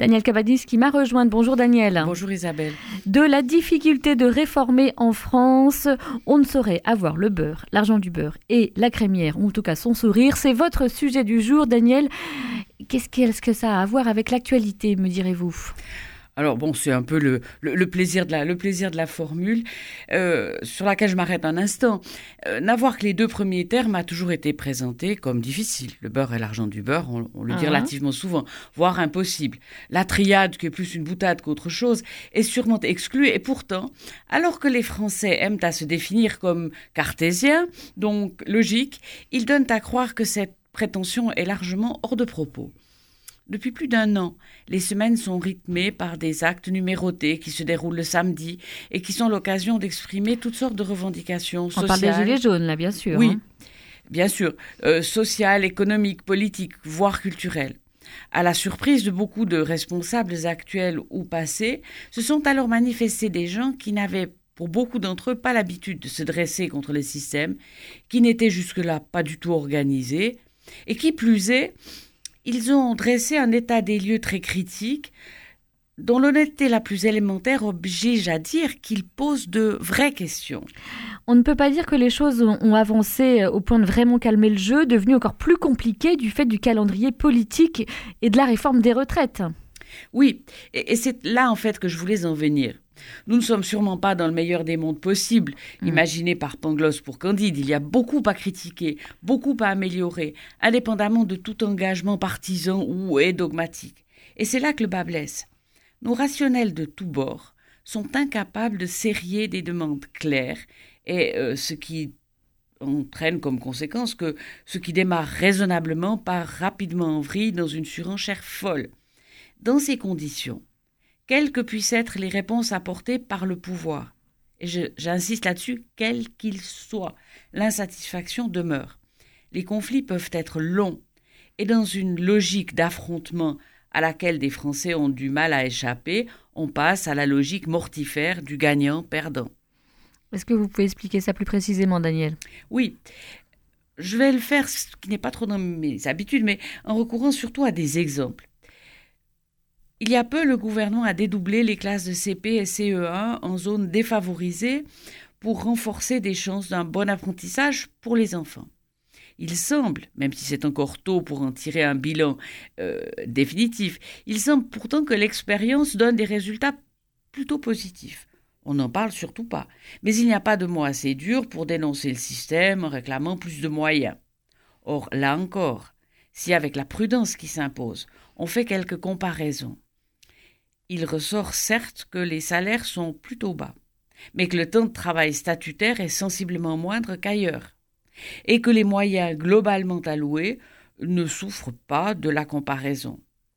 Daniel Cavadis qui m'a rejointe. Bonjour Daniel. Bonjour Isabelle. De la difficulté de réformer en France, on ne saurait avoir le beurre, l'argent du beurre et la crémière, ou en tout cas son sourire. C'est votre sujet du jour, Daniel. Qu'est-ce que ça a à voir avec l'actualité, me direz-vous ? Alors bon, c'est un peu le plaisir de la formule sur laquelle je m'arrête un instant. N'avoir que les deux premiers termes a toujours été présenté comme difficile. Le beurre et l'argent du beurre, on le dit relativement souvent, voire impossible. La triade, qui est plus une boutade qu'autre chose, est sûrement exclue. Et pourtant, alors que les Français aiment à se définir comme cartésiens, donc logiques, ils donnent à croire que cette prétention est largement hors de propos. Depuis plus d'un an, les semaines sont rythmées par des actes numérotés qui se déroulent le samedi et qui sont l'occasion d'exprimer toutes sortes de revendications sociales. On parle des gilets jaunes, là, bien sûr. Oui, bien sûr. Sociales, économiques, politiques, voire culturelles. À la surprise de beaucoup de responsables actuels ou passés, se sont alors manifestés des gens qui n'avaient, pour beaucoup d'entre eux, pas l'habitude de se dresser contre le système, qui n'étaient jusque-là pas du tout organisés, et qui plus est, ils ont dressé un état des lieux très critique, dont l'honnêteté la plus élémentaire oblige à dire qu'il pose de vraies questions. On ne peut pas dire que les choses ont avancé au point de vraiment calmer le jeu, devenu encore plus compliqué du fait du calendrier politique et de la réforme des retraites. Oui, et c'est là en fait que je voulais en venir. Nous ne sommes sûrement pas dans le meilleur des mondes possibles, imaginé par Pangloss pour Candide. Il y a beaucoup à critiquer, beaucoup à améliorer, indépendamment de tout engagement partisan ou dogmatique. Et c'est là que le bât blesse. Nos rationnels de tous bords sont incapables de serrer des demandes claires, et ce qui entraîne comme conséquence que ce qui démarre raisonnablement part rapidement en vrille dans une surenchère folle. Dans ces conditions, quelles que puissent être les réponses apportées par le pouvoir, et j'insiste là-dessus, quel qu'il soit, l'insatisfaction demeure. Les conflits peuvent être longs, et dans une logique d'affrontement à laquelle des Français ont du mal à échapper, on passe à la logique mortifère du gagnant-perdant. Est-ce que vous pouvez expliquer ça plus précisément, Daniel ? Oui, je vais le faire, ce qui n'est pas trop dans mes habitudes, mais en recourant surtout à des exemples. Il y a peu, le gouvernement a dédoublé les classes de CP et CE1 en zone défavorisée pour renforcer des chances d'un bon apprentissage pour les enfants. Il semble, même si c'est encore tôt pour en tirer un bilan définitif, il semble pourtant que l'expérience donne des résultats plutôt positifs. On n'en parle surtout pas, mais il n'y a pas de mot assez dur pour dénoncer le système en réclamant plus de moyens. Or, là encore, si avec la prudence qui s'impose, on fait quelques comparaisons, il ressort certes que les salaires sont plutôt bas, mais que le temps de travail statutaire est sensiblement moindre qu'ailleurs, et que les moyens globalement alloués ne souffrent pas de la comparaison.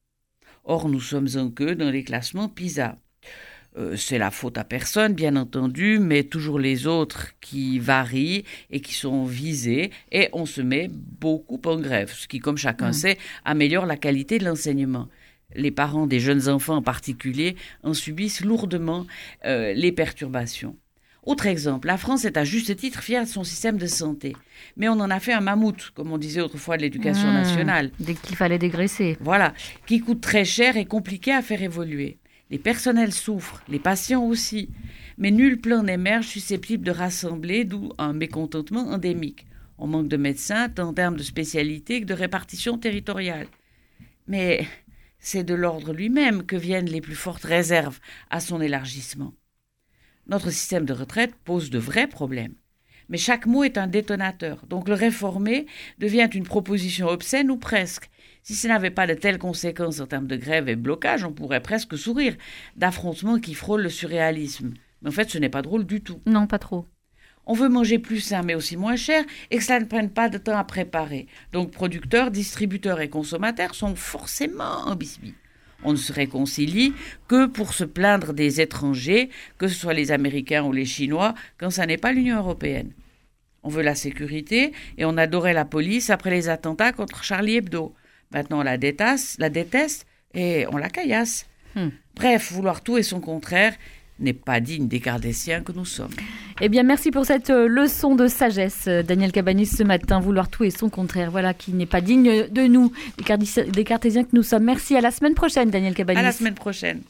Or, nous sommes en queue dans les classements PISA. C'est la faute à personne, bien entendu, mais toujours les autres qui varient et qui sont visés, et on se met beaucoup en grève, ce qui, comme chacun sait, améliore la qualité de l'enseignement. Les parents des jeunes enfants en particulier en subissent lourdement les perturbations. Autre exemple, la France est à juste titre fière de son système de santé. Mais on en a fait un mammouth, comme on disait autrefois de l'éducation nationale. Dès qu'il fallait dégraisser. Voilà, qui coûte très cher et compliqué à faire évoluer. Les personnels souffrent, les patients aussi. Mais nul plan n'émerge susceptible de rassembler, d'où un mécontentement endémique. On manque de médecins, tant en termes de spécialité que de répartition territoriale. Mais c'est de l'ordre lui-même que viennent les plus fortes réserves à son élargissement. Notre système de retraite pose de vrais problèmes. Mais chaque mot est un détonateur, donc le réformer devient une proposition obscène ou presque. Si ce n'avait pas de telles conséquences en termes de grève et blocage, on pourrait presque sourire d'affrontements qui frôlent le surréalisme. Mais en fait, ce n'est pas drôle du tout. Non, pas trop. On veut manger plus sain, mais aussi moins cher, et que cela ne prenne pas de temps à préparer. Donc producteurs, distributeurs et consommateurs sont forcément en bisbille. On ne se réconcilie que pour se plaindre des étrangers, que ce soit les Américains ou les Chinois, quand ça n'est pas l'Union européenne. On veut la sécurité et on adorait la police après les attentats contre Charlie Hebdo. Maintenant on la déteste et on la caillasse. Bref, vouloir tout et son contraire, n'est pas digne des Cardassiens que nous sommes. Eh bien, merci pour cette leçon de sagesse, Daniel Cabanis, ce matin. Vouloir tout et son contraire, voilà, qui n'est pas digne de nous, des Cartésiens que nous sommes. Merci, à la semaine prochaine, Daniel Cabanis. À la semaine prochaine.